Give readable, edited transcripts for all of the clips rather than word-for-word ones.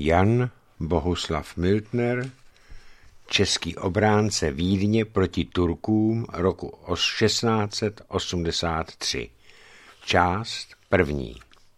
Jan Bohuslav Miltner, český obránce Vídně proti Turkům roku 1683. Část první.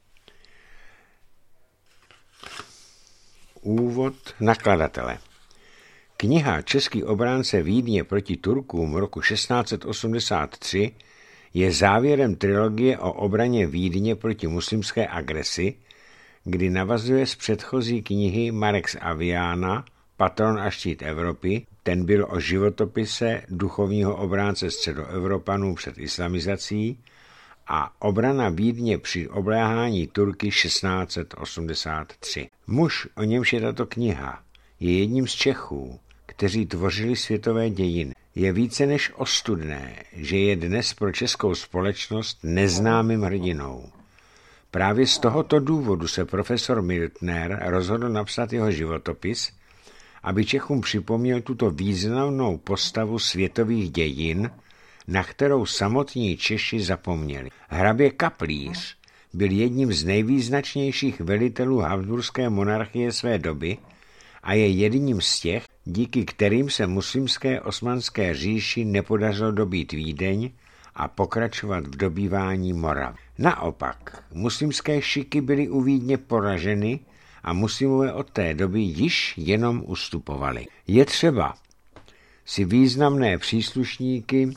Úvod nakladatele. Kniha Český obránce Vídně proti Turkům roku 1683 je závěrem trilogie o obraně Vídně proti muslimské agresi, kdy navazuje z předchozí knihy Marex Aviana, Patron a štít Evropy, ten byl o životopise duchovního obránce středoevropanů před islamizací, a obrana Vídně při obléhání Turky 1683. Muž, o němž je tato kniha, je jedním z Čechů, kteří tvořili světové dějiny. Je více než ostudné, že je dnes pro českou společnost neznámým hrdinou. Právě z tohoto důvodu se profesor Miltner rozhodl napsat jeho životopis, aby Čechům připomněl tuto významnou postavu světových dějin, na kterou samotní Češi zapomněli. Hrabě Kaplíř byl jedním z nejvýznačnějších velitelů habsburské monarchie své doby a je jedním z těch, díky kterým se muslimské osmanské říši nepodařilo dobít Vídeň a pokračovat v dobývání Moravy. Naopak, muslimské šiky byly u Vídně poraženy a muslimové od té doby již jenom ustupovali. Je třeba si významné příslušníky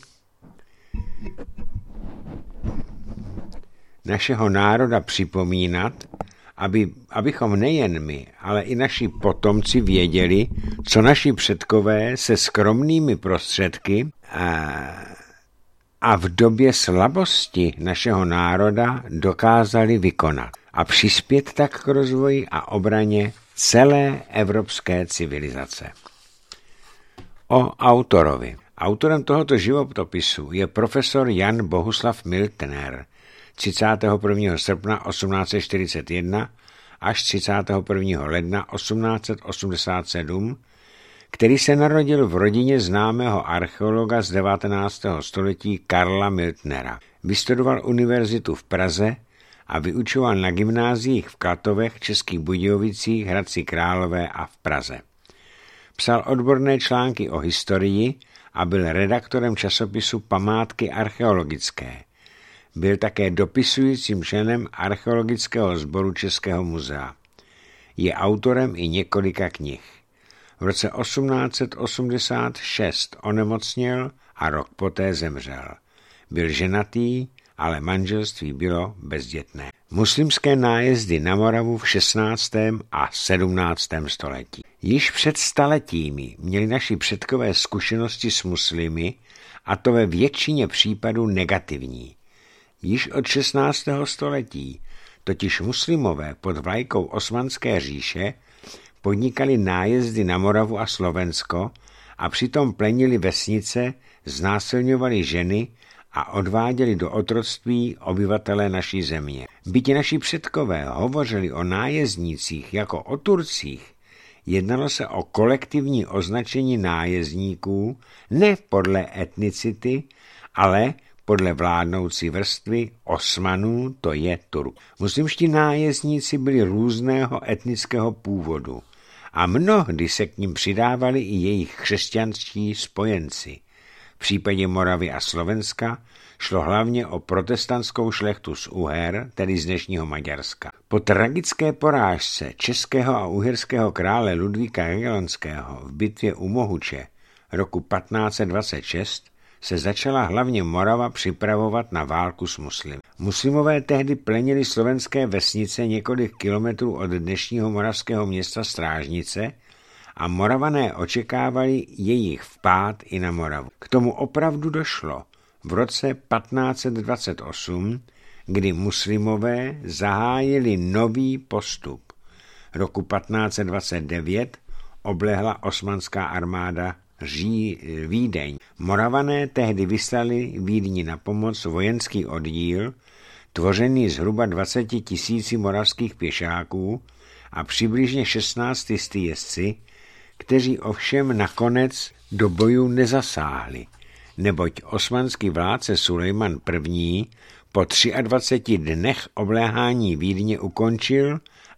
našeho národa připomínat, abychom nejen my, ale i naši potomci věděli, co naši předkové se skromnými prostředky a v době slabosti našeho národa dokázali vykonat a přispět tak k rozvoji a obraně celé evropské civilizace. O autorovi. Autorem tohoto životopisu je profesor Jan Bohuslav Miltner, 31. srpna 1841 až 31. ledna 1887, který se narodil v rodině známého archeologa z 19. století Karla Miltnera. Vystudoval univerzitu v Praze a vyučoval na gymnáziích v Klatovech, Českých Budějovicích, Hradci Králové a v Praze. Psal odborné články o historii a byl redaktorem časopisu Památky archeologické. Byl také dopisujícím členem archeologického sboru Českého muzea. Je autorem i několika knih. V roce 1886 onemocněl a rok poté zemřel. Byl ženatý, ale manželství bylo bezdětné. Muslimské nájezdy na Moravu v 16. a 17. století. Již před staletími měli naši předkové zkušenosti s muslimy, a to ve většině případů negativní. Již od 16. století totiž muslimové pod vlajkou Osmanské říše podnikali nájezdy na Moravu a Slovensko a přitom plenili vesnice, znásilňovali ženy a odváděli do otroctví obyvatele naší země. Byť naši předkové hovořili o nájezdnících jako o Turcích, jednalo se o kolektivní označení nájezdníků ne podle etnicity, ale podle vládnoucí vrstvy Osmanů, to je Turků. Muslimští nájezdníci byli různého etnického původu a mnohdy se k nim přidávali i jejich křesťanští spojenci. V případě Moravy a Slovenska šlo hlavně o protestantskou šlechtu z Uher, tedy z dnešního Maďarska. Po tragické porážce českého a uherského krále Ludvíka Jagellonského v bitvě u Mohuče roku 1526 se začala hlavně Morava připravovat na válku s muslimy. Muslimové tehdy plenili slovenské vesnice několik kilometrů od dnešního moravského města Strážnice a Moravané očekávali jejich vpád i na Moravu. K tomu opravdu došlo v roce 1528, kdy muslimové zahájili nový postup. Roku 1529 oblehla osmanská armáda Vídeň. Moravané tehdy vyslali Vídni na pomoc vojenský oddíl, tvořený zhruba 20 000 moravských pěšáků a přibližně 16 jezdci, kteří ovšem nakonec do bojů nezasáhli, neboť osmanský vládce Sulejman I. po 23 dnech obléhání Vídně ukončil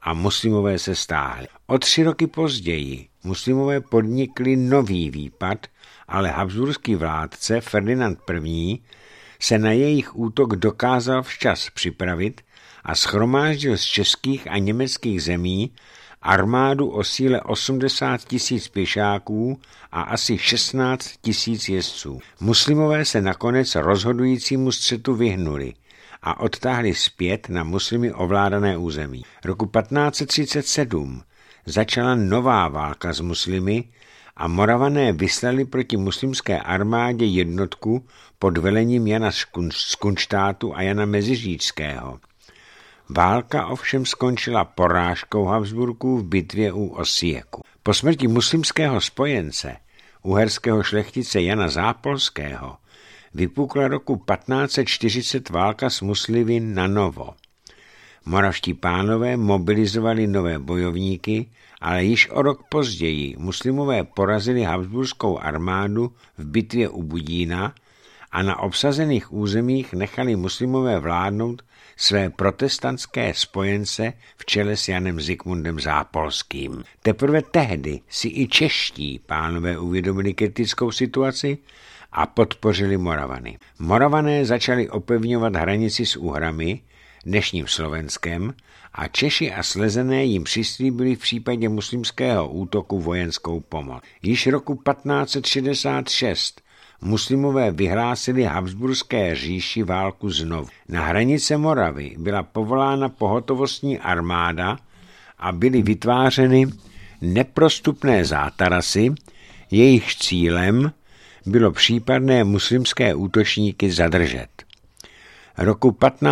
a muslimové se stáhli. O 3 roky později muslimové podnikli nový výpad, ale habsburský vládce Ferdinand I. se na jejich útok dokázal včas připravit a shromáždil z českých a německých zemí armádu o síle 80 000 pěšáků a asi 16 000 jezdců. Muslimové se nakonec rozhodujícímu střetu vyhnuli a odtáhli zpět na muslimy ovládané území. Roku 1537 začala nová válka s muslimy a Moravané vyslali proti muslimské armádě jednotku pod velením Jana z Kunštátu a Jana Meziříčského. Válka ovšem skončila porážkou Habsburků v bitvě u Osijek. Po smrti muslimského spojence, uherského šlechtice Jana Zápolského, vypukla roku 1540 válka s muslimy na novo. Moravští pánové mobilizovali nové bojovníky, ale již o rok později muslimové porazili habsburskou armádu v bitvě u Budína a na obsazených územích nechali muslimové vládnout své protestantské spojence v čele s Janem Zikmundem Zápolským. Teprve tehdy si i čeští pánové uvědomili kritickou situaci a podpořili Moravany. Moravané začali opevňovat hranici s Uhrami, dnešním Slovenskem, a Češi a Slezené jim přislíbili v případě muslimského útoku vojenskou pomoc. Již roku 1566 muslimové vyhlásili habsburské říši válku znovu. Na hranice Moravy byla povolána pohotovostní armáda a byly vytvářeny neprostupné zátarasy, jejich cílem bylo případné muslimské útočníky zadržet. Roku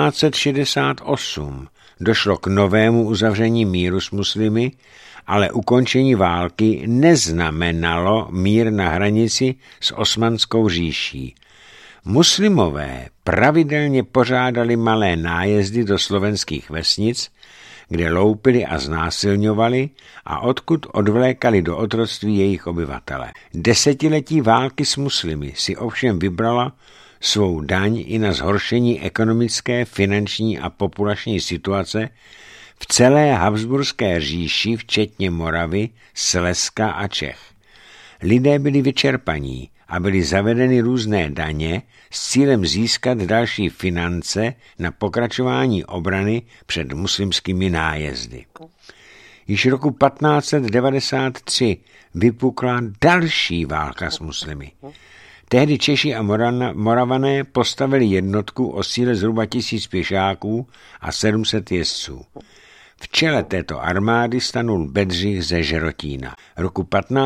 1568 došlo k novému uzavření míru s muslimy, ale ukončení války neznamenalo mír na hranici s Osmanskou říší. Muslimové pravidelně pořádali malé nájezdy do slovenských vesnic, kde loupili a znásilňovali a odkud odvlékali do otroctví jejich obyvatele. Desetiletí války s muslimy si ovšem vybrala svou daň i na zhoršení ekonomické, finanční a populační situace v celé habsburské říši, včetně Moravy, Slezska a Čech. Lidé byli vyčerpaní a byly zavedeny různé daně s cílem získat další finance na pokračování obrany před muslimskými nájezdy. Již roku 1593 vypukla další válka s muslimy. Tehdy Češi a Moravané postavili jednotku o síle zhruba 1000 pěšáků a 700 jezdců. V čele této armády stanul Bedřich ze Žerotína. Roku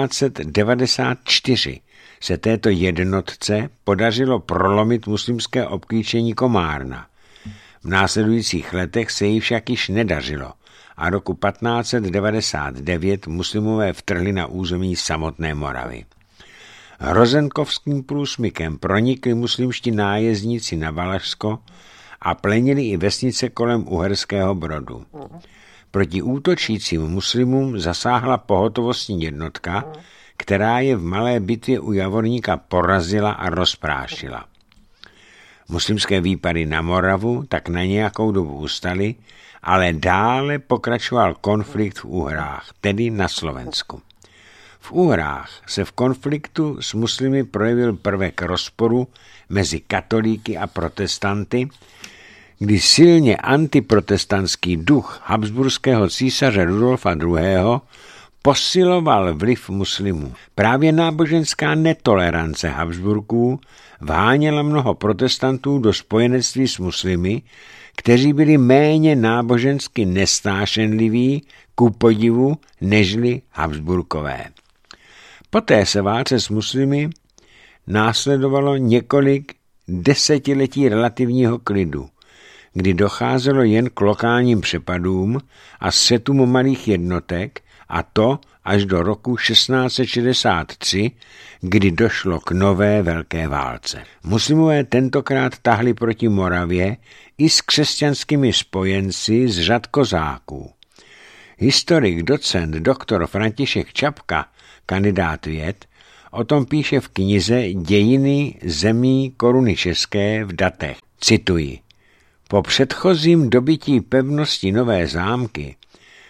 1594 se této jednotce podařilo prolomit muslimské obklíčení Komárna. V následujících letech se jí však již nedařilo a roku 1599 muslimové vtrhli na území samotné Moravy. Hrozenkovským průsmykem pronikli muslimští nájezdníci na Valašsko a plenili i vesnice kolem Uherského Brodu. Proti útočícím muslimům zasáhla pohotovostní jednotka, která je v malé bitvě u Javorníka porazila a rozprášila. Muslimské výpady na Moravu tak na nějakou dobu ustaly, ale dále pokračoval konflikt v Uhrách, tedy na Slovensku. V Uhrách se v konfliktu s muslimy projevil prvek rozporu mezi katolíky a protestanty, kdy silně antiprotestantský duch habsburského císaře Rudolfa II. Posiloval vliv muslimů. Právě náboženská netolerance Habsburků vháněla mnoho protestantů do spojenectví s muslimy, kteří byli méně nábožensky nesnášenliví ku podivu nežli Habsburkové. Poté se válce s muslimy následovalo několik desetiletí relativního klidu, kdy docházelo jen k lokálním přepadům a střetům malých jednotek, a to až do roku 1663, kdy došlo k nové velké válce. Muslimové tentokrát tahli proti Moravě i s křesťanskými spojenci z řad kozáků. Historik, docent, doktor František Čapka, kandidát věd, o tom píše v knize Dějiny zemí koruny české v datech. Cituji. Po předchozím dobytí pevnosti Nové Zámky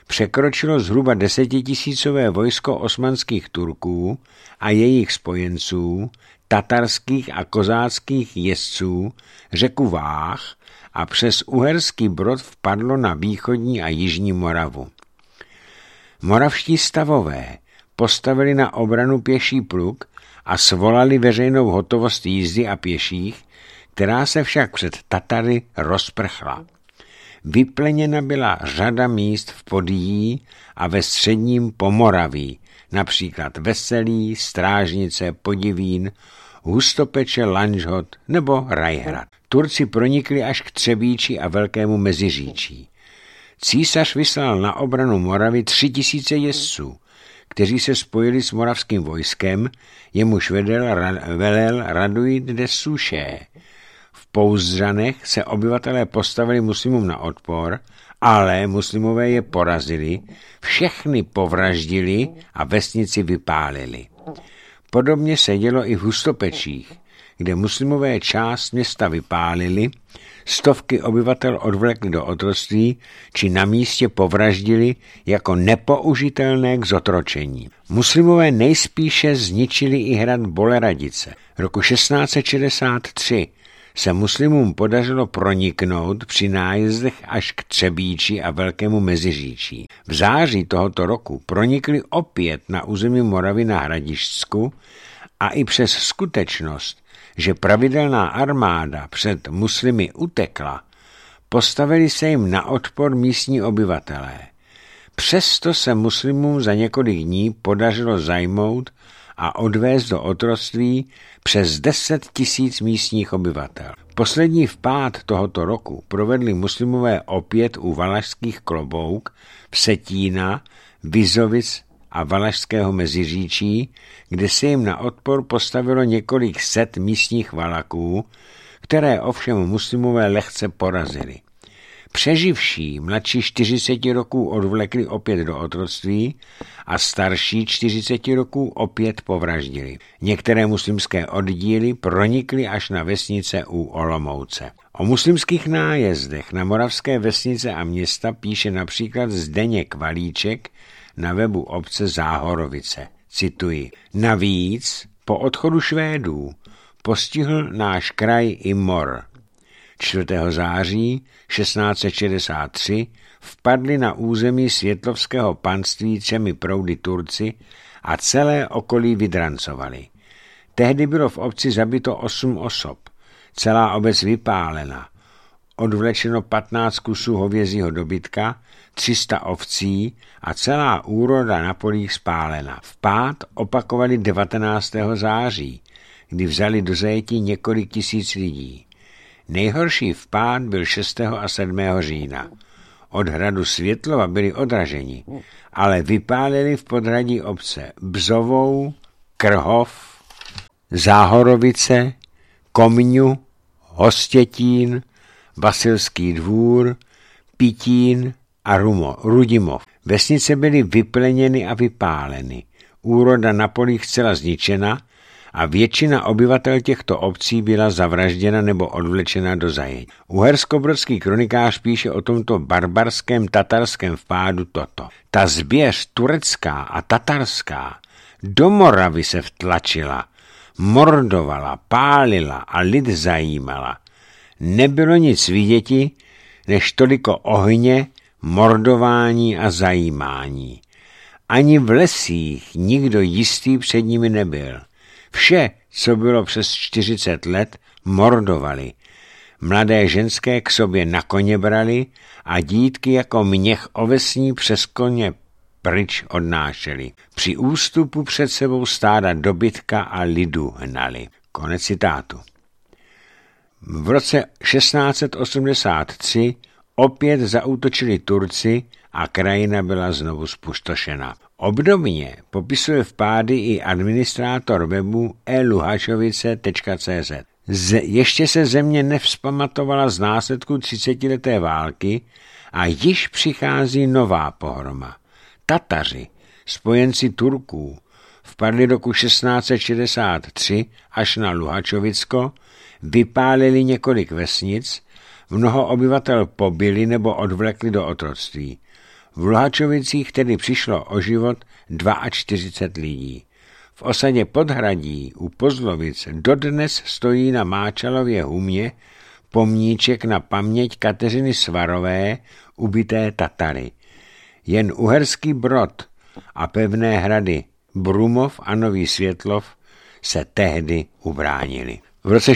překročilo zhruba 10 000 vojsko osmanských Turků a jejich spojenců, tatarských a kozáckých jezdců, řeku Váh a přes Uherský Brod vpadlo na východní a jižní Moravu. Moravští stavové postavili na obranu pěší pluk a svolali veřejnou hotovost jízdy a pěších, která se však před Tatary rozprchla. Vypleněna byla řada míst v Podyjí a ve středním Pomoraví, například Veselí, Strážnice, Podivín, Hustopeče, Lanžhot nebo Rajhrad. Turci pronikli až k Třebíči a Velkému Meziříčí. Císař vyslal na obranu Moravy 3000 jezdců, kteří se spojili s moravským vojskem, jemuž velel Raduit de Suché. V Pouzdřanech se obyvatelé postavili muslimům na odpor, ale muslimové je porazili, všechny povraždili a vesnici vypálili. Podobně se dělo i v Hustopečích, kde muslimové část města vypálili, stovky obyvatel odvlekli do otroctví či na místě povraždili jako nepoužitelné k zotročení. Muslimové nejspíše zničili i hrad Boleradice. Roku 1663 se muslimům podařilo proniknout při nájezdech až k Třebíči a Velkému Meziříčí. V září tohoto roku pronikli opět na území Moravy na Hradišťsku a i přes skutečnost, že pravidelná armáda před muslimy utekla, postavili se jim na odpor místní obyvatelé. Přesto se muslimům za několik dní podařilo zajmout a odvést do otroctví přes 10 000 místních obyvatel. Poslední vpád tohoto roku provedli muslimové opět u Valašských Klobouk, Vsetína, Vizovic a Valašského Meziříčí, kde se jim na odpor postavilo několik set místních Valaků, které ovšem muslimové lehce porazili. Přeživší mladší 40 roků odvlekli opět do otroctví a starší 40 roků opět povraždili. Některé muslimské oddíly pronikly až na vesnice u Olomouce. O muslimských nájezdech na moravské vesnice a města píše například Zdeněk Valíček na webu obce Záhorovice. Cituji. Navíc po odchodu Švédů postihl náš kraj i mor. 4. září 1663 vpadli na území Světlovského panství 3 proudy Turci a celé okolí vydrancovali. Tehdy bylo v obci zabito 8 osob, celá obec vypálena, odvlečeno 15 kusů hovězího dobytka, 300 ovcí a celá úroda na polích spálena. Vpád opakovali 19. září, kdy vzali do zajetí několik tisíc lidí. Nejhorší vpád byl 6. a 7. října. Od hradu Světlova byli odraženi, ale vypálili v podhradí obce Bzovou, Krhov, Záhorovice, Komňu, Hostětín, Vasilský Dvůr, Pitín a Rudimov. Vesnice byly vypleněny a vypáleny, úroda na polích zcela zničena a většina obyvatel těchto obcí byla zavražděna nebo odvlečena do zajetí. Uherskobrodský kronikář píše o tomto barbarském tatarském vpádu toto. Ta zběř turecká a tatarská do Moravy se vtlačila, mordovala, pálila a lid zajímala. Nebylo nic viděti, než toliko ohně, mordování a zajímání. Ani v lesích nikdo jistý před nimi nebyl. Vše, co bylo přes 40 let, mordovali. Mladé ženské k sobě na koně brali a dítky jako měch ovesní přes koně pryč odnášeli. Při ústupu před sebou stáda dobytka a lidu hnali. Konec citátu. V roce 1683 opět zaútočili Turci a krajina byla znovu spustošena. Obdobně popisuje vpády i administrátor webu eluhačovice.cz. Ještě se země nevzpamatovala z následku 30leté války a již přichází nová pohroma. Tataři, spojenci Turků, vpadli roku 1663 až na Luhačovicko, vypálili několik vesnic, mnoho obyvatel pobili nebo odvlekli do otroctví. V Luhačovicích tedy přišlo o život 42 lidí. V osadě Podhradí u Pozlovic dodnes stojí na Máčalově humě pomníček na paměť Kateřiny Svarové, ubité Tatary. Jen Uherský Brod a pevné hrady Brumov a Nový Světlov se tehdy ubránili. V roce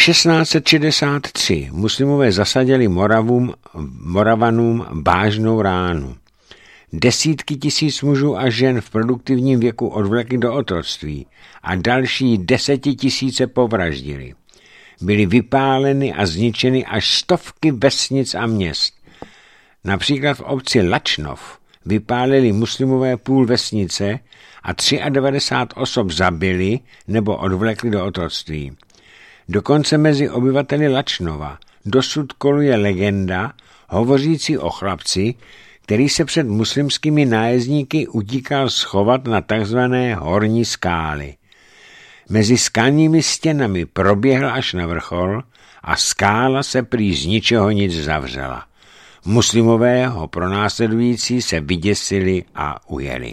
1663 muslimové zasadili Moravanům vážnou ránu. Desítky tisíc mužů a žen v produktivním věku odvlekli do otroctví a další 10 000 povraždili. Byly vypáleny a zničeny až stovky vesnic a měst. Například v obci Lačnov vypálili muslimové půl vesnice a 93 osob zabili nebo odvlekli do otroctví. Dokonce mezi obyvateli Lačnova dosud koluje legenda hovořící o chlapci, který se před muslimskými nájezdníky utíkal schovat na takzvané horní skály. Mezi skalními stěnami proběhl až na vrchol a skála se prý z ničeho nic zavřela. Muslimové ho pronásledující se vyděsili a ujeli.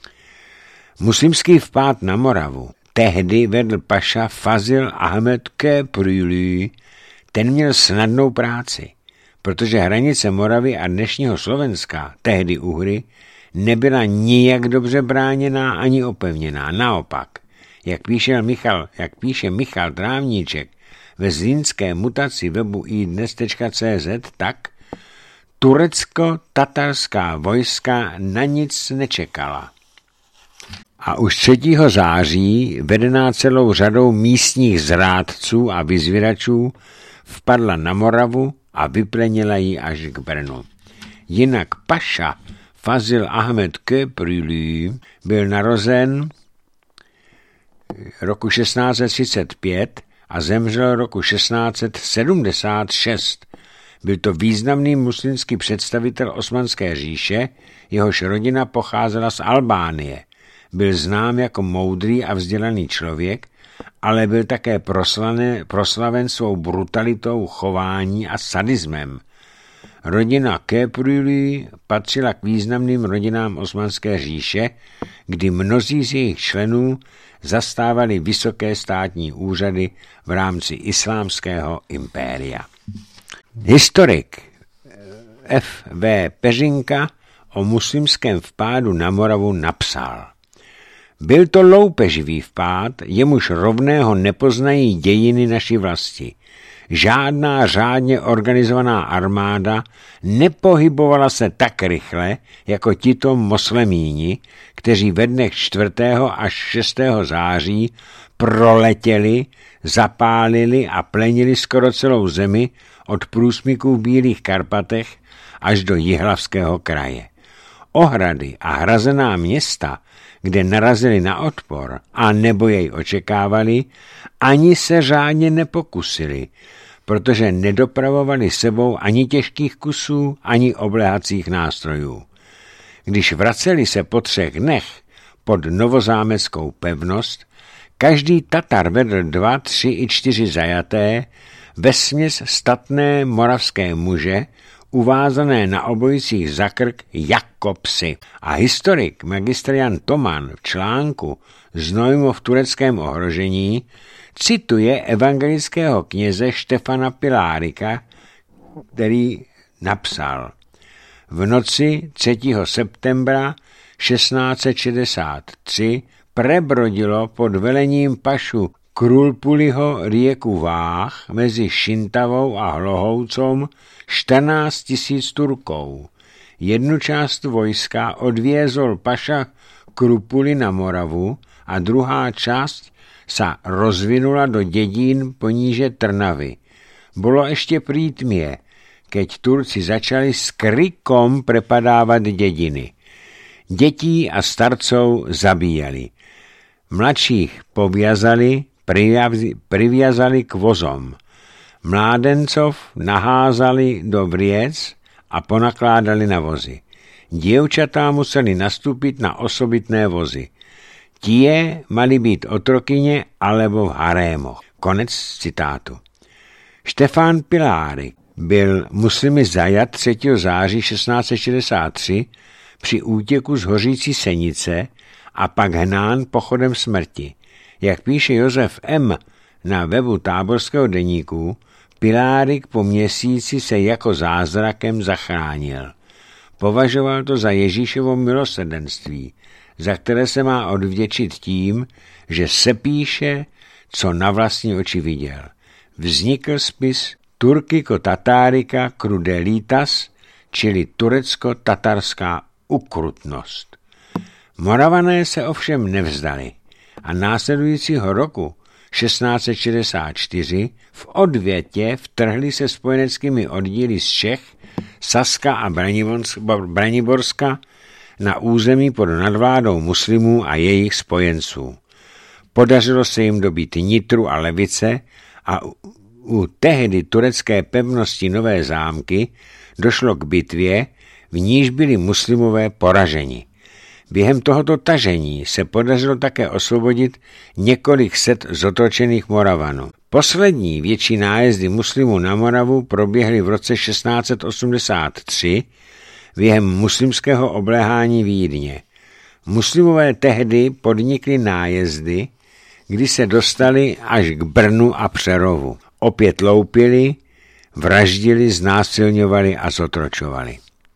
Muslimský vpád na Moravu tehdy vedl paša Fazil Ahmed Köprülü. Ten měl snadnou práci, protože hranice Moravy a dnešního Slovenska, tehdy Uhry, nebyla nijak dobře bráněná ani opevněná. Naopak, jak píše Michal Trávníček ve zlínské mutaci webu iDnes.cz, tak turecko-tatarská vojska na nic nečekala. A už 3. září, vedená celou řadou místních zrádců a vyzvědačů, vpadla na Moravu a vyplenila ji až k Brnu. Jinak paša Fazil Ahmed Köprülü byl narozen roku 1635 a zemřel roku 1676. Byl to významný muslimský představitel Osmanské říše, jehož rodina pocházela z Albánie. Byl znám jako moudrý a vzdělaný člověk, ale byl také proslaven svou brutalitou chování a sadismem. Rodina Köprülü patřila k významným rodinám Osmanské říše, kdy mnozí z jejich členů zastávali vysoké státní úřady v rámci islámského impéria. Historik F.V. Peřinka o muslimském vpádu na Moravu napsal: Byl to loupeživý vpád, jemuž rovného nepoznají dějiny naší vlasti. Žádná řádně organizovaná armáda nepohybovala se tak rychle, jako tito moslemíni, kteří ve dnech 4. až 6. září proletěli, zapálili a plenili skoro celou zemi od průsmyků v Bílých Karpatech až do Jihlavského kraje. Ohrady a hrazená města, kde narazili na odpor a nebo jej očekávali, ani se řádně nepokusili, protože nedopravovali sebou ani těžkých kusů, ani obléhacích nástrojů. Když vraceli se po 3 dnech pod novozámeckou pevnost, každý Tatar vedl 2, 3 i 4 zajaté, vesměs statné moravské muže, uvázané na obojicích za krk jako psy. A historik magistr Jan Toman v článku Znojmo v tureckém ohrožení cituje evangelického kněze Štefana Pilárika, který napsal: V noci 3. septembra 1663 prebrodilo pod velením pašu Krulpuliho rieku Váh mezi Šintavou a Hlohoucom 14 000 Turkov. Jednu část vojska odviezol paša Krupuli na Moravu a druhá část sa rozvinula do dedín poníže Trnavy. Bolo ešte prý tmie, keď Turci začali s krikom prepadávať dediny. Detí a starcov zabíjali. Mladších poviazali, priviazali k vozom. Mládencov naházali do vriec a ponakládali na vozy. Dievčatá museli nastúpiť na osobitné vozy. Tie mali byť otrokyne alebo v harémoch. Konec citátu. Štefán Pilárik byl muslimy zajat 3. září 1663 při útěku z hořící Senice a pak hnán pochodem smrti. Jak píše Josef M. na webu Táborského deníku, Pilárik po měsíci se jako zázrakem zachránil. Považoval to za Ježíšovo milosrdenství, za které se má odvděčit tím, že sepíše, co na vlastní oči viděl. Vznikl spis Turkiko-Tatárika Crudelitas, čili turecko-tatarská ukrutnost. Moravané se ovšem nevzdali a následujícího roku 1664 v odvětě vtrhli se spojeneckými oddíly z Čech, Saska a Braniborska na území pod nadvládou muslimů a jejich spojenců. Podařilo se jim dobít Nitru a Levice a u tehdy turecké pevnosti Nové Zámky došlo k bitvě, v níž byli muslimové poraženi. Během tohoto tažení se podařilo také osvobodit několik set zotročených Moravanů. Poslední větší nájezdy muslimů na Moravu proběhly v roce 1683 během muslimského obléhání Vídně. Muslimové tehdy podnikli nájezdy, kdy se dostali až k Brnu a Přerovu. Opět loupili, vraždili, znásilňovali a zotročovali.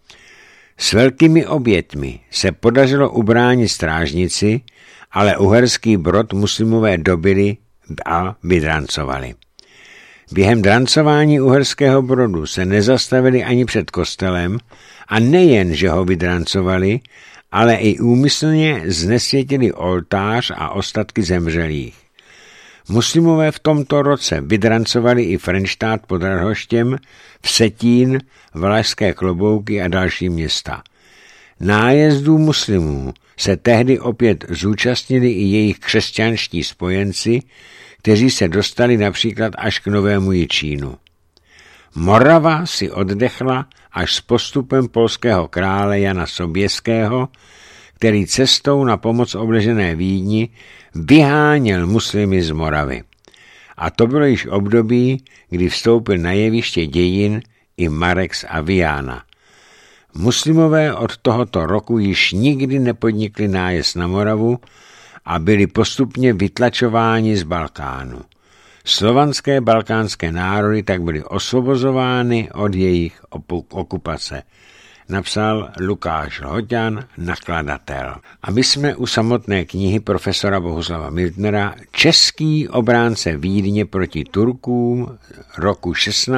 S velkými oběťmi se podařilo ubránit strážnici, ale Uherský Brod muslimové dobili a vydrancovali. Během drancování Uherského Brodu se nezastavili ani před kostelem a nejen, že ho vydrancovali, ale i úmyslně znesvětili oltář a ostatky zemřelých. Muslimové v tomto roce vydrancovali i Frenštát pod Radhoštěm, Vsetín, Valašské Klobouky a další města. Nájezdů muslimů se tehdy opět zúčastnili i jejich křesťanští spojenci, kteří se dostali například až k Novému Jičínu. Morava si oddechla až s postupem polského krále Jana Soběského, který cestou na pomoc obležené Vídni vyháněl muslimy z Moravy. A to bylo již období, kdy vstoupil na jeviště dějin i Marex a Viana. Muslimové od tohoto roku již nikdy nepodnikli nájezd na Moravu a byli postupně vytlačováni z Balkánu. Slovanské balkánské národy tak byly osvobozovány od jejich okupace. Napsal Lukáš Lhoťan, nakladatel. A my jsme u samotné knihy profesora Bohuslava Miltnera Český obránce Vídně proti Turkům roku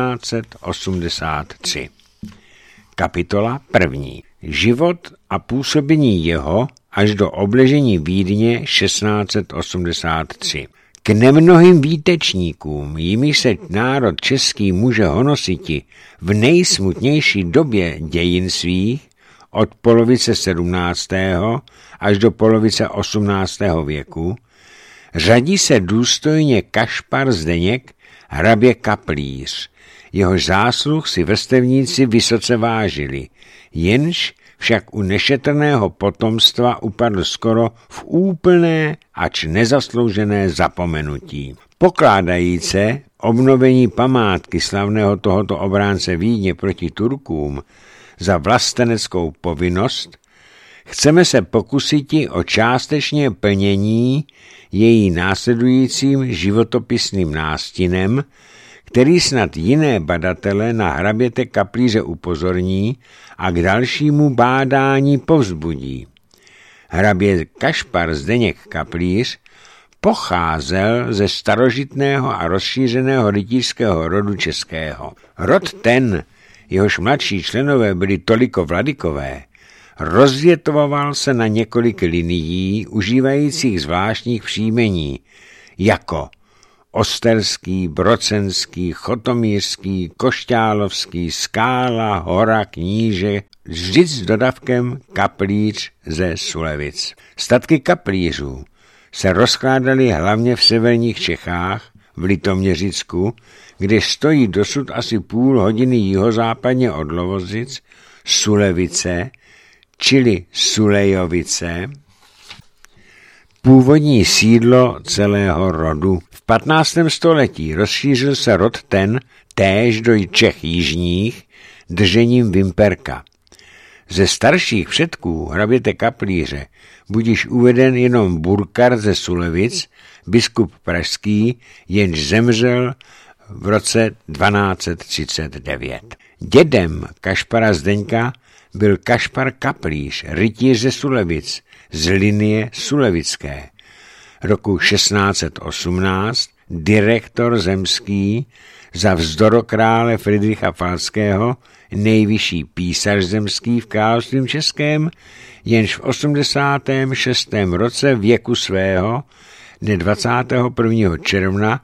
1683. Kapitola 1. Život a působení jeho až do obležení Vídně 1683. K nemnohým výtečníkům, jimiž se národ český může honositi v nejsmutnější době dějin svých, od polovice 17. až do polovice 18. věku, řadí se důstojně Kašpar Zdeněk, hrabě Kaplíř. Jehož zásluh si vrstevníci vysoce vážili, jenž však u nešetrného potomstva upadl skoro v úplné ač nezasloužené zapomenutí. Pokládajíce obnovení památky slavného tohoto obránce Vídně proti Turkům za vlasteneckou povinnost, chceme se pokusiti o částečné plnění její následujícím životopisným nástinem, který snad jiné badatele na hraběte Kaplíře upozorní a k dalšímu bádání povzbudí. Hrabě Kašpar Zdeněk Kaplíř pocházel ze starožitného a rozšířeného rytířského rodu českého. Rod ten, jehož mladší členové byli toliko vladykové, rozvětvoval se na několik linií užívajících zvláštních příjmení, jako Osterský, Brocenský, Chotomířský, Košťálovský, Skála, Hora, Kníže, vždyť s dodavkem Kaplíř ze Sulevic. Statky kaplířů se rozkládaly hlavně v severních Čechách, v Litoměřicku, kde stojí dosud asi půl hodiny jihozápadně od Lovozic, Sulevice, čili Sulejovice, původní sídlo celého rodu. V 15. století rozšířil se rod ten též do Čech jižních držením Vimperka. Ze starších předků hraběte Kaplíře budiž uveden jenom Burkard ze Sulevic, biskup pražský, jenž zemřel v roce 1239. Dědem Kašpara Zdeňka byl Kašpar Kaplíř, rytíř ze Sulevic, z linie sulevické. Roku 1618 direktor zemský za vzdorokrále Fridricha Falského, nejvyšší písař zemský v království českém, jenž v 86. roce věku svého, dne 21. června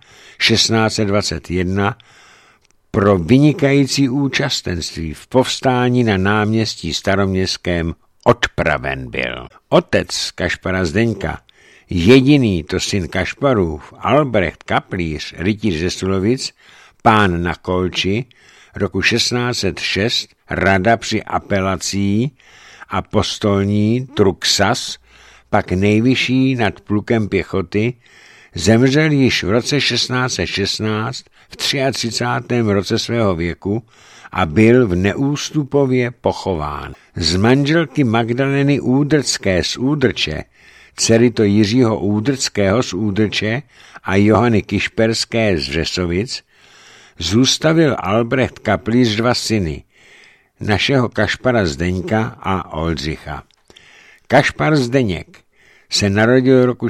1621, pro vynikající účastenství v povstání na náměstí Staroměstském odpraven byl. Otec Kašpara Zdeňka, jediný to syn Kašparův, Albrecht Kaplíř, rytíř ze Sulevic, pán na Kolči, roku 1606 rada při apelací a postolní Truxas, pak nejvyšší nad plukem pěchoty, zemřel již v roce 1616 v 33. roce svého věku a byl v Neústupově pochován. Z manželky Magdaleny Údrcké z Údrče, dcery to Jiřího Údrckého z Údrče a Johany Kišperské z Řesovic, zůstavil Albrecht Kaplíř dva syny, našeho Kašpara Zdeňka a Oldřicha. Kašpar Zdeněk se narodil roku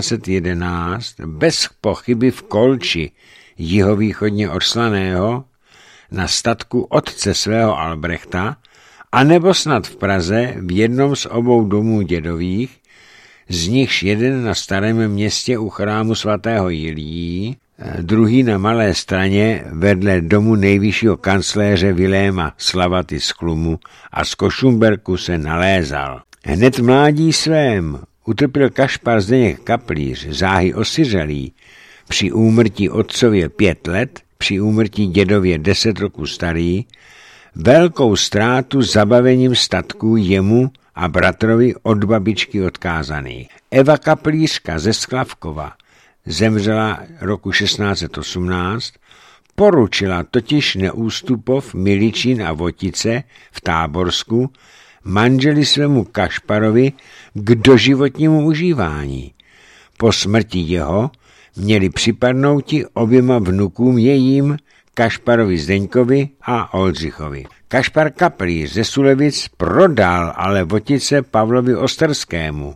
1611 bez pochyby v Kolči, jihovýchodně od Slaného, na statku otce svého Albrechta, anebo snad v Praze v jednom z obou domů dědových, z nichž jeden na Starém Městě u chrámu svatého Jiljí, druhý na Malé Straně vedle domu nejvyššího kancléře Viléma Slavaty z Chlumu a z Košumberku se nalézal. Hned v mládí svém utrpěl Kašpar Zdeněk Kaplíř záhy osiřelý, při úmrtí otcově 5 let, při úmrtí dědově 10 roků starý, velkou ztrátu zabavením statků jemu a bratrovi od babičky odkázaných. Eva Kaplířka ze Sklavkova zemřela roku 1618, poručila totiž Neústupov, Miličín a Votice v Táborsku manželi svému Kašparovi k doživotnímu užívání. Po smrti jeho měli připadnouti oběma vnukům jejím, Kašparovi Zdeňkovi a Oldřichovi. Kašpar Kaplíř ze Sulevic prodal ale Votice Pavlovi Osterskému.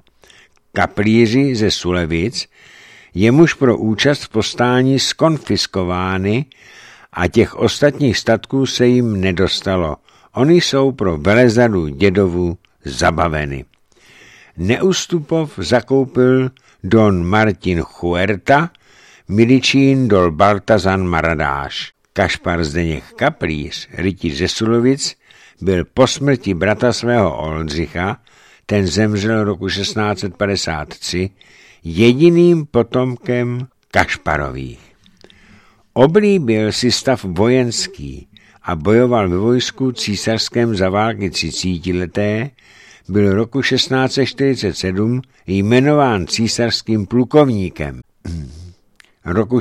Kaplíři ze Sulevic jemuž pro účast v povstání skonfiskovány a těch ostatních statků se jim nedostalo. Oni jsou pro velezadu dědovu zabaveny. Neústupov zakoupil don Martin Huerta, Miličín dol Baltazan Maradáš. Kašpar Zdeněk Kaplíř, rytíř ze Sulevic, byl po smrti brata svého Oldřicha, ten zemřel roku 1653, jediným potomkem Kašparových. Oblíbil si stav vojenský a bojoval ve vojsku císařském za války 30leté, byl roku 1647 jmenován císařským plukovníkem. Roku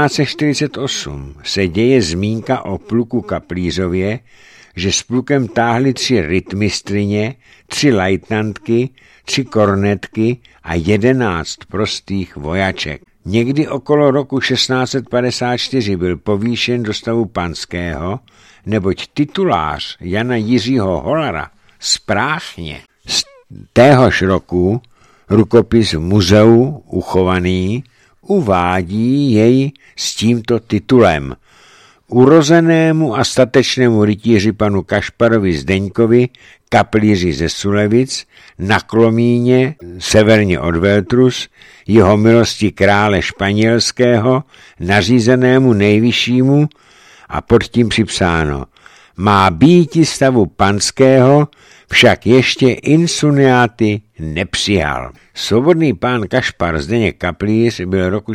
1648 se děje zmínka o pluku Kaplířově, že s plukem táhly 3 rytmistryně, 3 lajtnantky, 3 kornetky a 11 prostých vojaček. Někdy okolo roku 1654 byl povýšen do stavu panského, neboť titulář Jana Jiřího Holara z Práchně z téhož roku, rukopis v muzeu uchovaný, uvádí jej s tímto titulem: urozenému a statečnému rytíři panu Kašparovi Zdeňkovi, Kaplíři ze Sulevic, na Klomíně, severně od Veltrus, jeho milosti krále španělského, nařízenému nejvyššímu, a pod tím připsáno: má býti stavu panského, však ještě insuniáty nepřijal. Svobodný pán Kašpar Zdeněk Kaplíř byl roku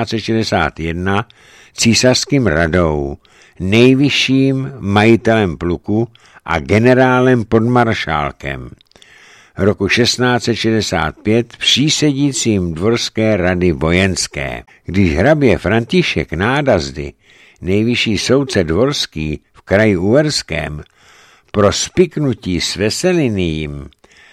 1661 císařským radou, nejvyšším majitelem pluku a generálem podmaršálkem. Roku 1665 přísedícím dvorské rady vojenské. Když hrabě František Nádazdy, nejvyšší soudce dvorský v kraji Uherském, pro spiknutí s Veseliným,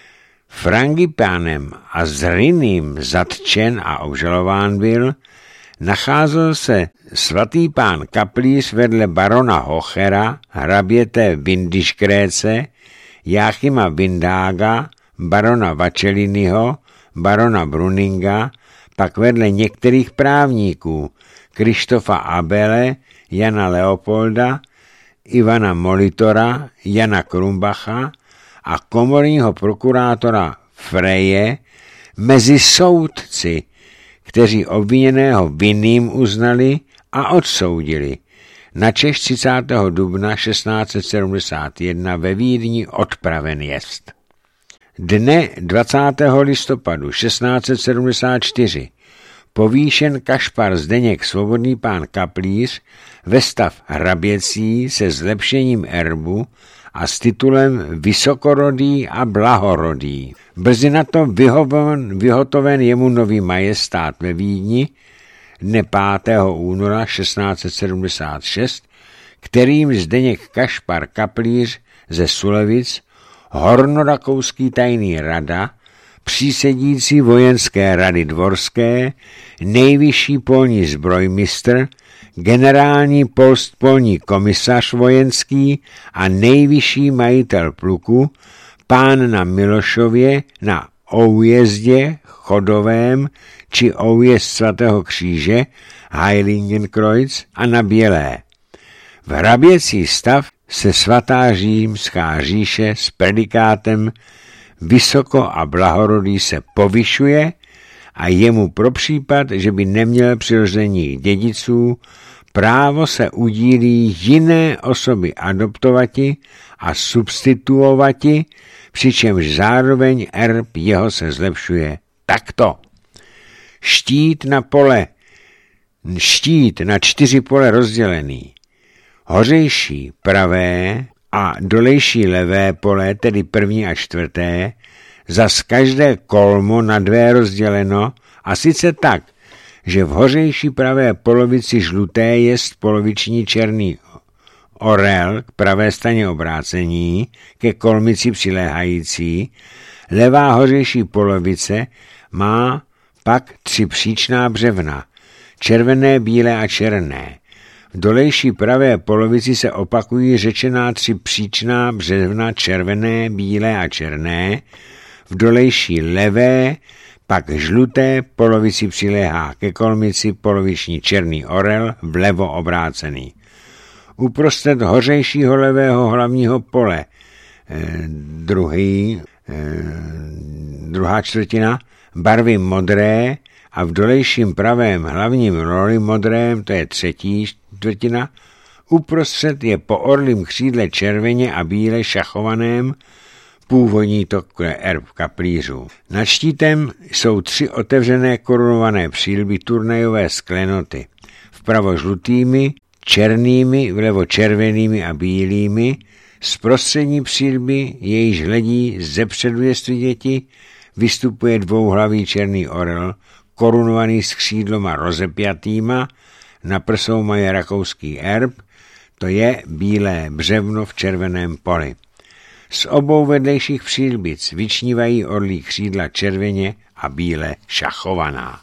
Frangipánem a Zrinným zatčen a obžalován byl, nacházel se svatý pán kaplíř vedle barona Hochera, hraběte Windischgrätze, Jáchyma Windága, barona Vačeliniho, barona Bruninga, pak vedle některých právníků, Krištofa Abele, Jana Leopolda, Ivana Molitora, Jana Krumbacha a komorního prokurátora Freje mezi soudci, kteří obviněného vinným uznali a odsoudili. Načež 30. dubna 1671 ve Vídni odpraven jest. Dne 20. listopadu 1674 povýšen Kašpar Zdeněk Svobodný pán kaplíř ve stav hraběcí se zlepšením erbu a s titulem Vysokorodý a Blahorodý. Brzy na to vyhotoven jemu nový majestát ve Vídni dne 5. února 1676, kterým Zdeněk Kašpar kaplíř ze Sulevic, hornorakouský tajný rada, přísedící vojenské rady dvorské, nejvyšší polní zbrojmistr, generální polní komisař vojenský a nejvyšší majitel pluku, pán na Milošově, na Oujezdě Chodovém či Oujezd svatého kříže, Heiligenkreuz a na Bělé. V hraběcí stav se svatá římská říše s predikátem Vysoko a Blahorodý se povyšuje a jemu pro případ, že by neměl přirozených dědiců, právo se udílí jiné osoby adoptovati a substituovati, přičemž zároveň erb jeho se zlepšuje takto. Štít na 4 pole rozdělený. Hořejší pravé a dolejší levé pole, tedy 1. a 4., zas každé kolmo na 2 rozděleno, a sice tak, že v hořejší pravé polovici žluté jest poloviční černý orel k pravé straně obrácení, ke kolmici přiléhající, levá hořejší polovice má pak 3 příčná břevna, červené, bílé a černé. V dolejší pravé polovici se opakují řečená 3 příčná břevna červené, bílé a černé, v dolejší levé pak žluté polovici přiléhá ke kolmici poloviční černý orel vlevo obrácený. Uprostřed hořejšího levého hlavního pole druhá čtvrtina barvy modré a v dolejším pravém hlavním roli modrém, to je 3. čtvrtina, uprostřed je po orlím křídle červeně a bíle šachovaném, původní to erb kaplířů. Nad štítem jsou 3 otevřené korunované přílby turnajové sklenoty, vpravo žlutými, černými, vlevo červenými a bílými, z prostřední přílby, jejíž hledí zepředu jest viděti, vystupuje dvouhlavý černý orel, korunovaný s křídloma rozepjatýma, na prsou mají rakouský erb, to je bílé břevno v červeném poli. Z obou vedlejších přílbic vyčnívají orlí křídla červeně a bíle šachovaná.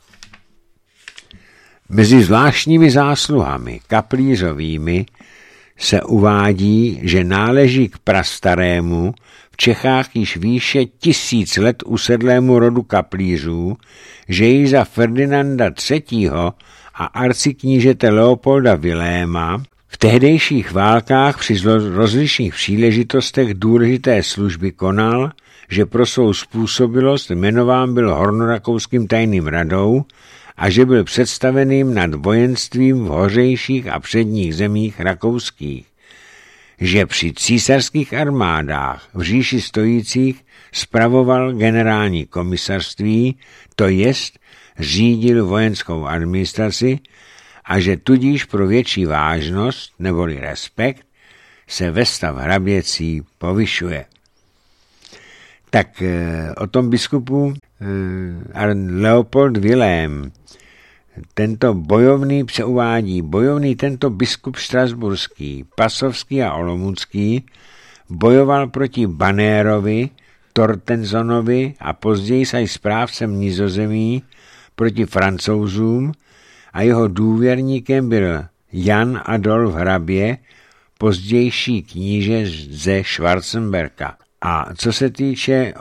Mezi zvláštními zásluhami kaplířovými se uvádí, že náleží k prastarému, v Čechách již výše 1000 let usedlému rodu kaplířů, že již za Ferdinanda III. A arciknížete Leopolda Viléma v tehdejších válkách při rozličných příležitostech důležité služby konal, že pro svou způsobilost jmenován byl hornorakouským tajným radou a že byl představeným nad vojenstvím v hořejších a předních zemích rakouských, že při císařských armádách v říši stojících spravoval generální komisařství, to jest řídil vojenskou administraci a že tudíž pro větší vážnost neboli respekt se ve stav hraběcí povyšuje. Tak o tom biskupu Leopold Vilém, tento bojovný se uvádí, bojovný tento biskup štrasburský, pasovský a olomoucký bojoval proti Banérovi, Tortensonovi a později se správcem Nizozemí proti Francouzům a jeho důvěrníkem byl Jan Adolf Hrabě, pozdější kníže ze Schwarzenberka. A co se týče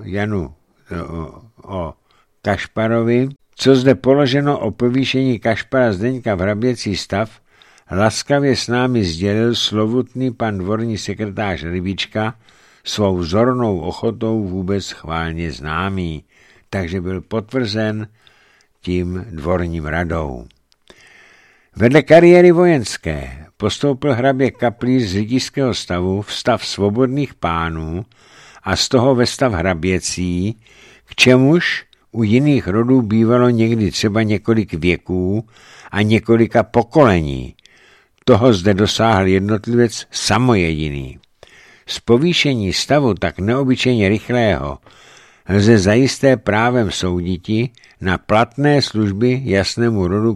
o Kašparovi, co zde položeno o povýšení Kašpara Zdeňka v hraběcí stav, laskavě s námi sdělil slovutný pan dvorní sekretář Rybička, svou vzornou ochotou vůbec chválně známý, takže byl potvrzen tím dvorním radou. Vedle kariéry vojenské postoupil hrabě Kaplíř z rytířského stavu v stav svobodných pánů a z toho ve stav hraběcí, k čemuž u jiných rodů bývalo někdy třeba několik věků a několika pokolení. Toho zde dosáhl jednotlivec samojediný. Z povýšení stavu tak neobyčejně rychlého lze zajisté právem souditi na platné služby jasnému rodu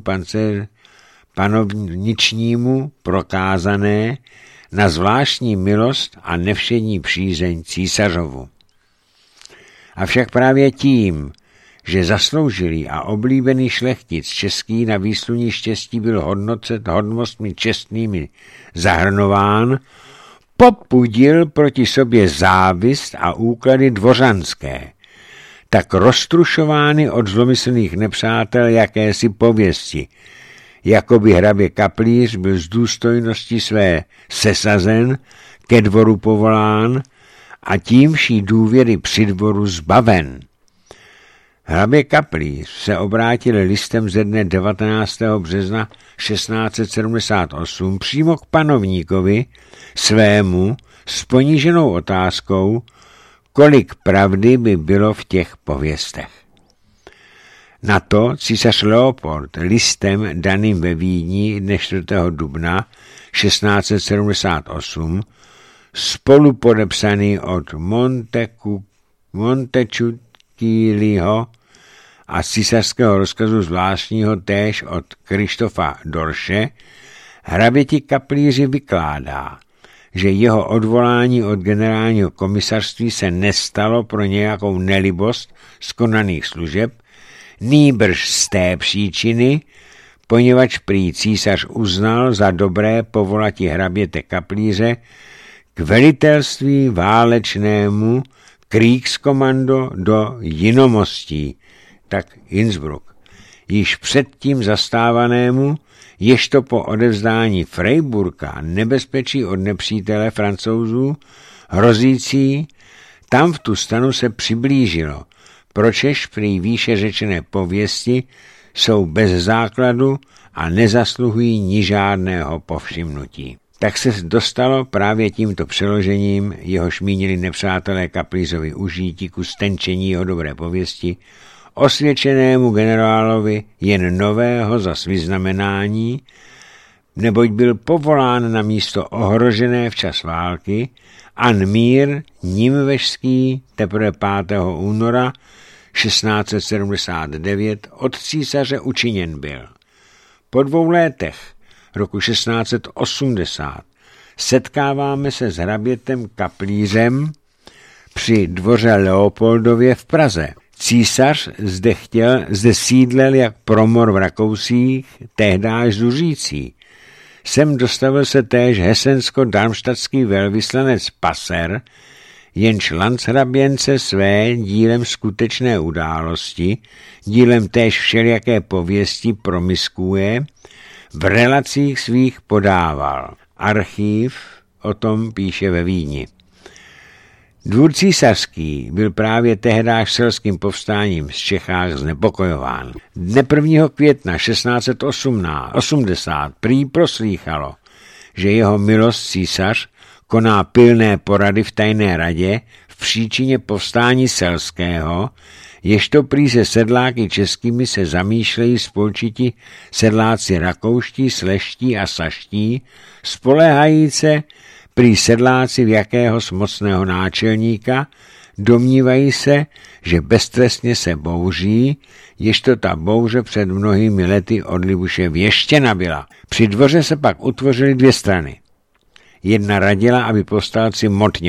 panovničnímu prokázané, na zvláštní milost a nevšední přízeň císařovu. Avšak právě tím, že zasloužilý a oblíbený šlechtic český na výsluní štěstí byl hodnostmi čestnými zahrnován, popudil proti sobě závist a úklady dvořanské, tak roztrušovány od zlomyslných nepřátel jakési pověsti, jako by hrabě Kaplíř byl z důstojnosti své sesazen, ke dvoru povolán a tím vší důvěry při dvoru zbaven. Hrabě Kaplíř se obrátil listem ze dne 19. března 1678 přímo k panovníkovi svému s poníženou otázkou, kolik pravdy by bylo v těch pověstech. Na to císař Leopold listem daným ve Vídni dne 4. dubna 1678 spolu podepsaný od Montečukýliho a císařského rozkazu zvláštního též od Krištofa Dorše hraběti Kaplíři vykládá, že jeho odvolání od generálního komisařství se nestalo pro nějakou nelibost z konaných služeb, nýbrž z té příčiny, poněvadž prý císař uznal za dobré povolati hraběte Kaplíře k velitelství válečnému Kriegskommando do jinomostí, tak Innsbruck, již předtím zastávanému, ježto po odevzdání Freiburga nebezpečí od nepřítele Francouzů hrozící, tam v tu stanu se přiblížilo, pročež prý výše řečené pověsti jsou bez základu a nezasluhují ni žádného povšimnutí. Tak se dostalo právě tímto přeložením, jehož mínili nepřátelé Kaplířovi užití ku stenčení jeho dobré pověsti, osvědčenému generálovi jen nového zas vyznamenání, neboť byl povolán na místo ohrožené včas války a mír Nimvešský teprve 5. února 1679 od císaře učiněn byl. Po 2 letech roku 1680 setkáváme se s hrabětem Kaplířem při dvoře Leopoldově v Praze. Císař zde sídlel jak promor v Rakousích, tehdáž zuřící. Sem dostavil se též hesensko-darmštadský velvyslanec Passer, jenž landshraběnce své dílem skutečné události, dílem též všelijaké pověsti promiskuje, v relacích svých podával. Archív o tom píše ve Vídni. Dvůr císařský byl právě tehdáž selským povstáním z Čechách znepokojován. Dne 1. května 1680 prý proslýchalo, že jeho milost císař koná pilné porady v tajné radě v příčině povstání selského, ježto prý se sedláky českými se zamýšlejí spolčiti sedláci rakouští, sleští a saští, spoléhajíce prý sedláci v jakéhož mocného náčelníka, domnívají se, že beztrestně se bouří, ježto ta bouře před mnohými lety od Libuše věštěna byla. Při dvoře se pak utvořily 2 strany. Jedna radila, aby povstalci motně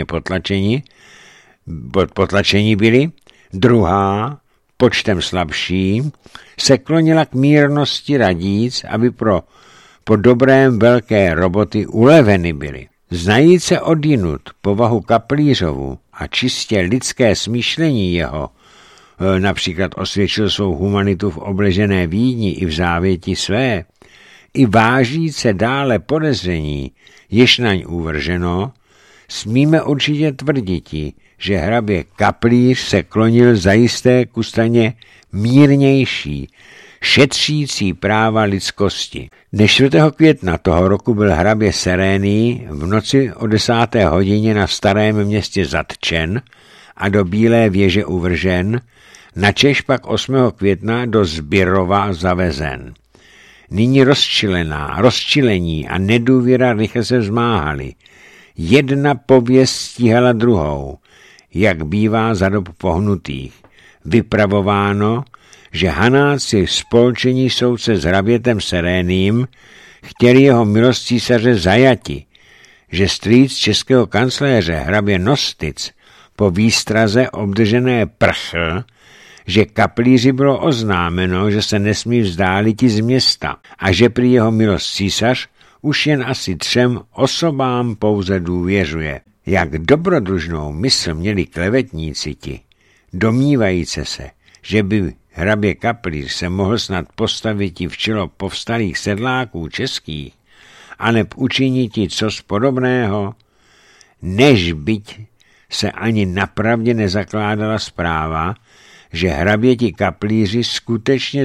potlačeni byli, druhá, počtem slabší, se klonila k mírnosti radíc, aby po dobrém velké roboty uleveny byly. Znajíce odjinud povahu kaplířovu a čistě lidské smýšlení jeho, například osvědčil svou humanitu v obležené Vídni i v závěti své, i vážíce dále podezření, jež naň uvrženo, smíme určitě tvrditi, že hrabě Kaplíř se klonil zajisté k ustaně mírnější, šetřící práva lidskosti. Dne 4. května toho roku byl hrabě Seréný v noci o 10. hodině na Starém Městě zatčen a do Bílé věže uvržen, načež pak 8. května do Zbirova zavezen. Nyní rozčilení a nedůvěra rychle se vzmáhaly. Jedna pověst stíhala druhou, jak bývá za dob pohnutých. Vypravováno, že Hanáci spolčení soudce s hrabětem Seréným chtěli jeho milost císaře zajati, že strýc českého kancléře hrabě Nostitz po výstraze obdržené prchl, že kaplíři bylo oznámeno, že se nesmí vzdáliti z města a že prý jeho milost císař už jen asi 3 osobám pouze důvěřuje. Jak dobrodružnou mysl měli klevetníci ti, domnívajíce se, že by hrabě Kaplíř se mohl snad postaviti v čelo povstalých sedláků českých, aneb učiniti cos podobného, než byť se ani napravdě nezakládala zpráva, že hraběti kaplíři skutečně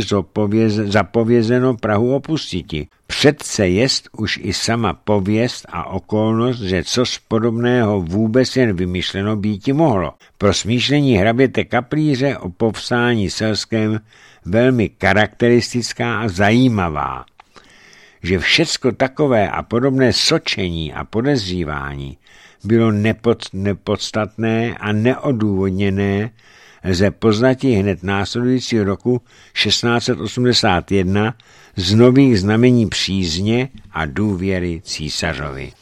zapovězeno Prahu opustiti. Přece jest už i sama pověst a okolnost, že cos podobného vůbec jen vymyšleno býti mohlo. Pro smýšlení hraběte Kaplíře o povstání selském velmi charakteristická a zajímavá. Že všecko takové a podobné sočení a podezřívání bylo nepodstatné a neodůvodněné, lze poznati hned následujícího roku 1681 z nových znamení přízně a důvěry císařovi.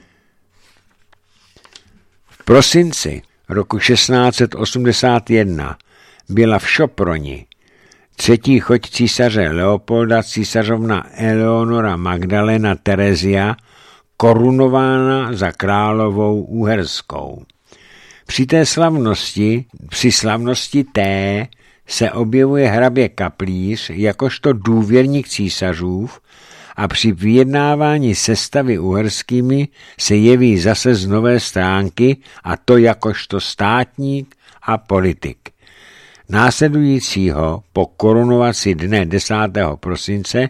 V prosinci roku 1681 byla v Šoproni třetí choť císaře Leopolda císařovna Eleonora Magdalena Terezia korunována za královou uherskou. Při slavnosti té se objevuje hrabě Kaplíř jakožto důvěrník císařův a při vyjednávání sestavy uherskými se jeví zase z nové stránky, a to jakožto státník a politik. Následujícího po korunovaci dne 10. prosince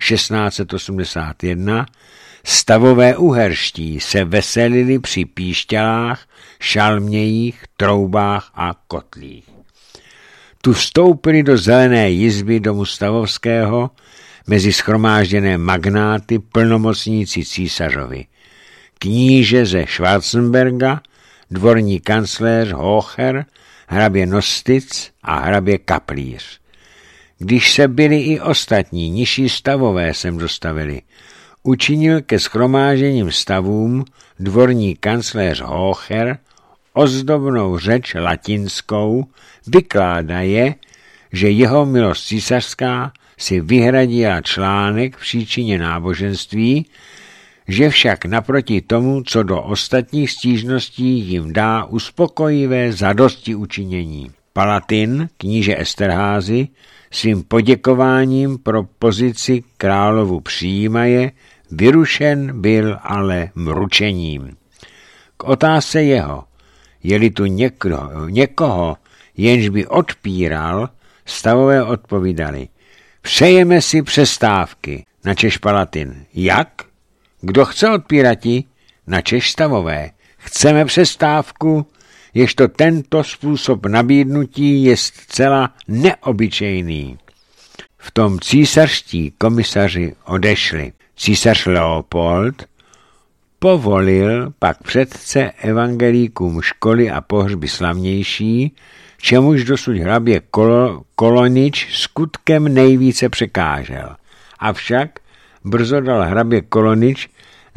1681 stavové uherští se veselili při píšťalách, šalmějích, troubách a kotlích. Tu vstoupili do zelené jizby domu stavovského mezi shromážděné magnáty plnomocníci císařovi. Kníže ze Schwarzenberga, dvorní kancléř Hocher, hrabě Nostitz a hrabě Kaplíř. Když se byli i ostatní nižší stavové sem dostavili, učinil ke shromážením stavům dvorní kancléř Hocher ozdobnou řeč latinskou, vykládaje, že jeho milost císařská si vyhradila článek v příčině náboženství, že však naproti tomu, co do ostatních stížností jim dá uspokojivé zadosti učinění. Palatin, kníže Esterházy, svým poděkováním pro pozici královu přijímaje, vyrušen byl ale mručením. K otázce jeho, je-li tu někoho, jenž by odpíral, stavové odpovídali: přejeme si přestávky. Načež Palatin: jak? Kdo chce odpírati? Načež stavové: chceme přestávku, ježto tento způsob nabídnutí je zcela neobyčejný. V tom císařští komisaři odešli. Císař Leopold povolil pak předce evangelíkům školy a pohřby slavnější, čemuž dosud hrabě Kolonič skutkem nejvíce překážel. Avšak brzo dal hrabě Kolonič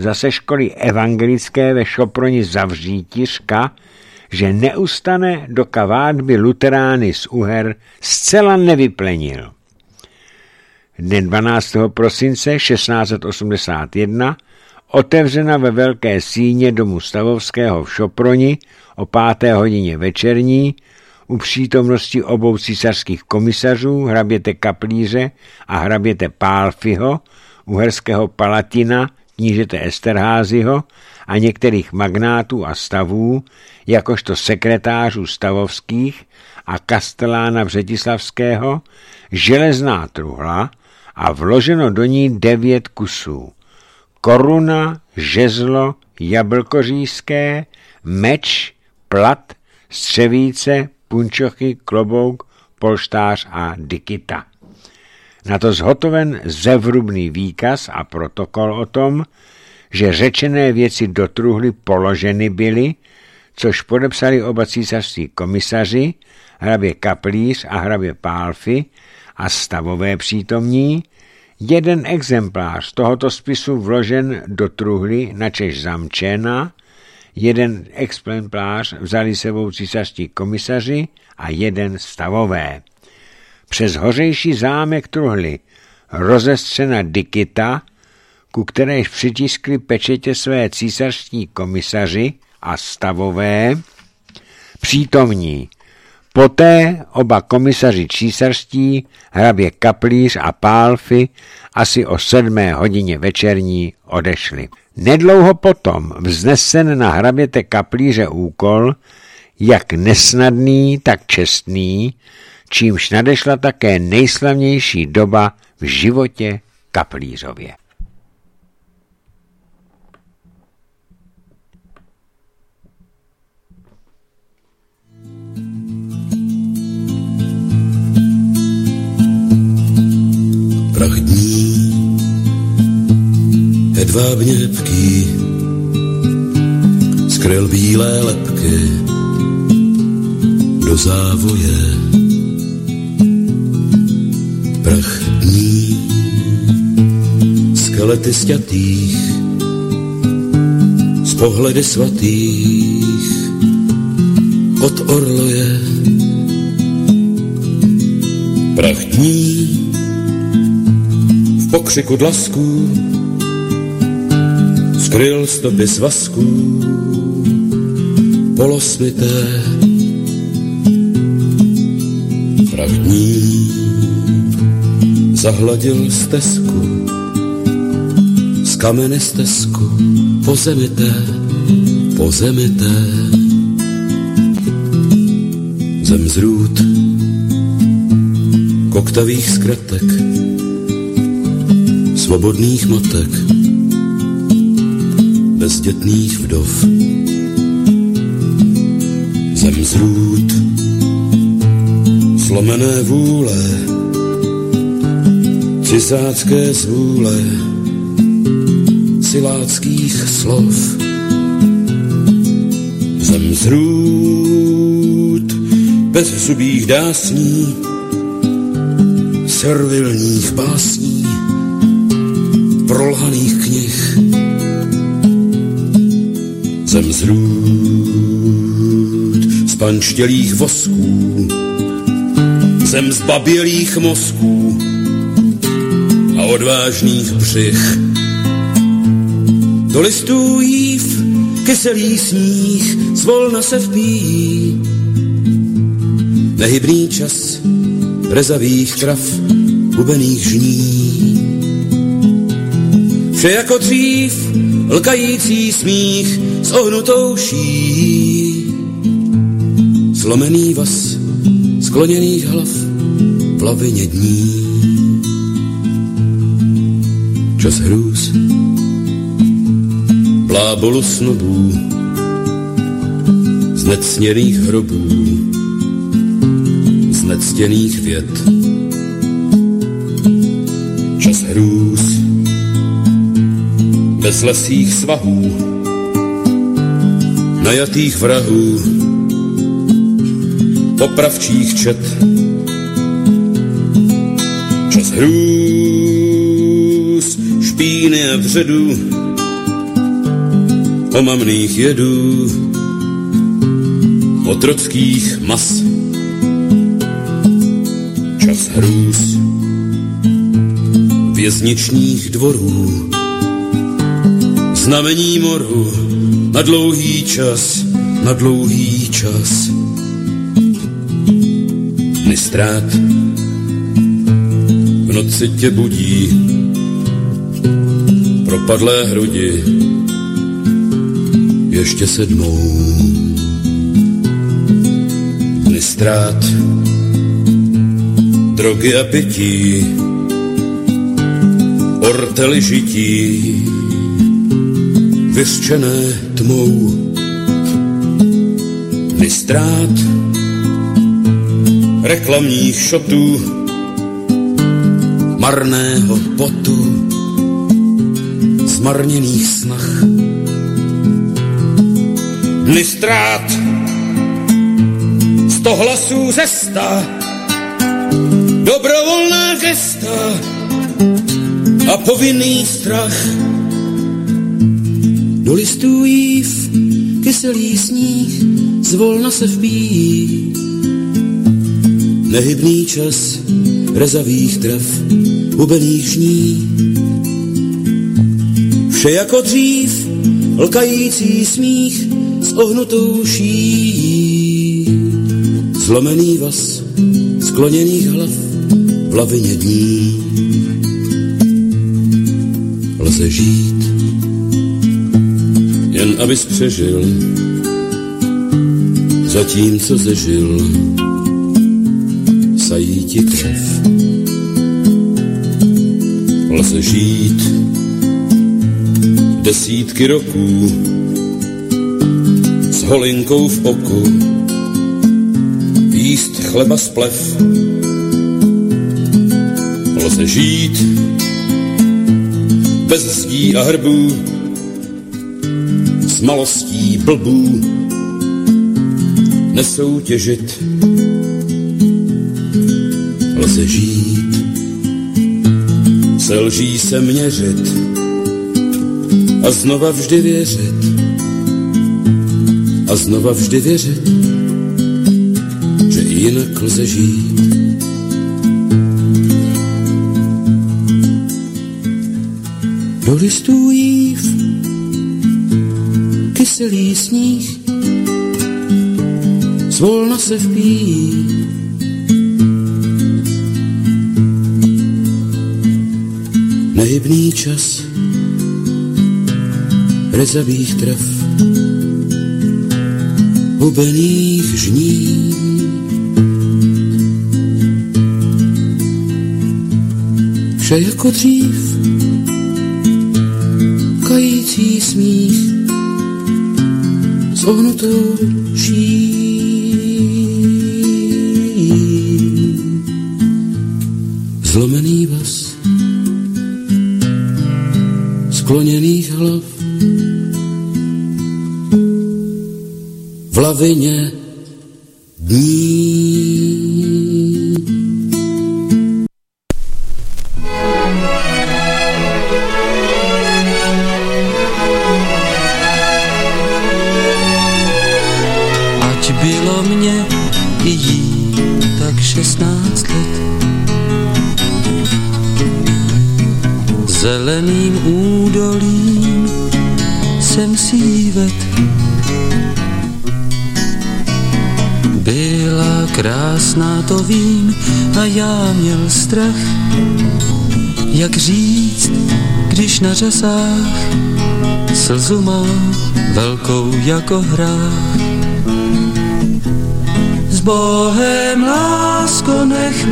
zase školy evangelické ve Šoproni zavříti, řka, že neustane, dokud vádby luterány z Uher zcela nevyplenil. Dne 12. prosince 1681 otevřena ve Velké síně domu Stavovského v Šoproni o 5. hodině večerní u přítomnosti obou císařských komisařů, hraběte Kaplíře a hraběte Pálfiho, uherského palatina, knížete Esterházyho a některých magnátů a stavů, jakožto sekretářů stavovských a kastelána Břetislavského, železná truhla a vloženo do ní 9 kusů. Koruna, žezlo, jablkořízké, meč, plat, střevíce, punčochy, klobouk, polštář a dikita. Na to zhotoven zevrubný výkaz a protokol o tom, že řečené věci do truhly položeny byly, což podepsali oba císařští komisaři, hrabě Kaplíř a hrabě Pálfy a stavové přítomní. Jeden exemplář tohoto spisu vložen do truhly, načež zamčena, jeden exemplář vzali sebou císařští komisaři a jeden stavové. Přes hořejší zámek truhly rozestřena dikita, ku kteréž přitiskli pečetě své císařští komisaři a stavové přítomní. Poté oba komisaři císařští, hrabě Kaplíř a Pálfy, asi o 7. hodině večerní odešli. Nedlouho potom vznesen na hraběte Kaplíře úkol, jak nesnadný, tak čestný, čímž nadešla také nejslavnější doba v životě Kaplířově. Prach dní hedvábně pký skryl bílé lebky do závoje. Prach dní skelety sťatých z pohledy svatých od orloje. Prach dní v pokřiku dlasků skryl stopy svazků polosmité. Prach dní zahladil stezku z kamene stezku po zemi té. Zem zrůd koktavých zkratek, svobodných matek, bezdětných vdov. Zem zrůd slomené vůle, cisácké zvůle, siláckých slov. Zem zrůd bezzubých dásní, servilních básní, prolhaných knih. Zem zrůd spanštělých vosků, zem zbabělých mozků a odvážných břich. Do listů jív kyselý sníh zvolna se vpíjí, nehybný čas rezavých trav hubených žní. Vše jako dřív, lkající smích s ohnutou ší. Slomený vaz skloněných hlav v lavině dní. Čas hrůz, blábolu snobů, znecněných hrobů, znectěných věd. Čas hrůz, bezlesých svahů, najatých vrahů, popravčích čet. Čas hrůz, špíny a vředů, omamných jedů, otrockých mas, čas hrůz, vězničních dvorů, znamení moru, na dlouhý čas, na dlouhý čas. Dny ztrát v noci tě budí, propadlé hrudi ještě sedmou. Dny ztrát, drogy a pití, ortely žití, vyřčené tmou. Dny ztrát, reklamních šotů, marného potu, zmarněných snah. Dny ztrát, 100 hlasů ze 100, dobrovolná gesta a povinný strach. Do listů jív, kyselý sníh, zvolna se vbíjí. Nehybný čas rezavých trav, hubených žní. Vše jako dřív, lkající smích s ohnutou šíjí. Zlomený vaz skloněných hlav v lavině dní. Lze žít, jen abys přežil, zatímco zežil, sají ti krev. Lze žít desítky roků s holinkou v oku, jíst chleba z plev. Lze žít bez zdí a hrbů, s malostí blbů, nesoutěžit. Lze žít, se lží se měřit a znova vždy věřit. A znova vždy věřit, že jinak lze žít. Do listů jív, kyselý sníh, zvolna se vpíjí. Nehybný čas rezavých trav, hubených žní. Vše jako dřív, kající smích s ohnutou ší. Zlomený vaz skloněných hlav v lavině dní. Ať bylo mě i jí tak 16 let, zeleným údolím jsem si jí ved. Byla krásná, to vím, a já měl strach, jak říct, když na řasách slzu má velkou jako hrách. S Bohem, lásko, nech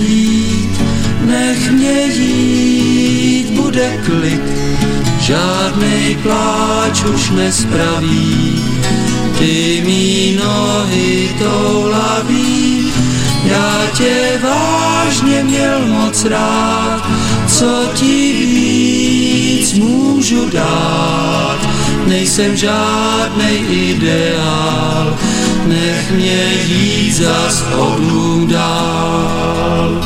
mě jít, bude klid, žádnej pláč už nespraví. Ty mý nohy toulaví, já tě vážně měl moc rád, co ti víc můžu dát. Nejsem žádnej ideál, nech mě jít zas o dům dál.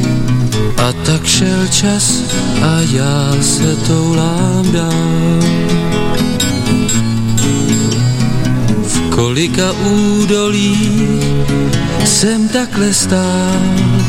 A tak šel čas a já se toulám dál. kolika údolí jsem takhle stál.